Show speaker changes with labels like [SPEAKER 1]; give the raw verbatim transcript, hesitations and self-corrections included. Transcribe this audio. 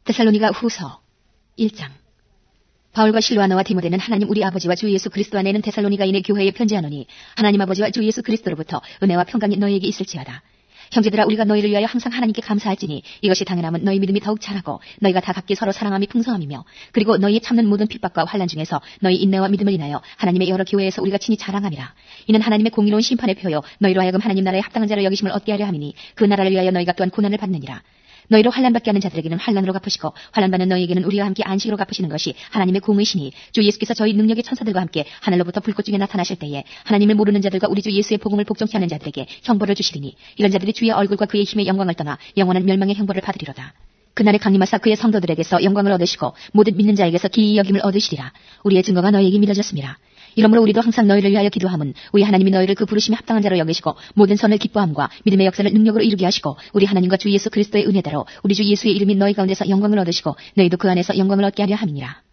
[SPEAKER 1] 데살로니가 후서 일 장. 바울과 실로아나와 디모데는 하나님 우리 아버지와 주 예수 그리스도 안에는 데살로니가인의 교회에 편지하노니 하나님 아버지와 주 예수 그리스도로부터 은혜와 평강이 너희에게 있을지어다. 형제들아, 우리가 너희를 위하여 항상 하나님께 감사할지니 이것이 당연함은 너희 믿음이 더욱 자라고 너희가 다 각기 서로 사랑함이 풍성함이며, 그리고 너희의 참는 모든 핍박과 환난 중에서 너희 인내와 믿음을 인하여 하나님의 여러 교회에서 우리가 친히 자랑함이라. 이는 하나님의 공의로운 심판의 표요 너희로 하여금 하나님 나라에 합당한 자로 여기심을 얻게 하려 함이니 그 나라를 위하여 너희가 또한 고난을 받느니라. 너희로 환난받게 하는 자들에게는 환난으로 갚으시고 환난받는 너희에게는 우리와 함께 안식으로 갚으시는 것이 하나님의 공의시니, 주 예수께서 저희 능력의 천사들과 함께 하늘로부터 불꽃 중에 나타나실 때에 하나님을 모르는 자들과 우리 주 예수의 복음을 복종치 않는 자들에게 형벌을 주시리니, 이런 자들이 주의 얼굴과 그의 힘의 영광을 떠나 영원한 멸망의 형벌을 받으리로다. 그날에 강림하사 그의 성도들에게서 영광을 얻으시고 모든 믿는 자에게서 기이 여김을 얻으시리라. 우리의 증거가 너희에게 믿어졌습니다. 이러므로 우리도 항상 너희를 위하여 기도함은 우리 하나님이 너희를 그 부르심에 합당한 자로 여기시고 모든 선을 기뻐함과 믿음의 역사를 능력으로 이루게 하시고 우리 하나님과 주 예수 그리스도의 은혜대로 우리 주 예수의 이름이 너희 가운데서 영광을 얻으시고 너희도 그 안에서 영광을 얻게 하려 함이니라.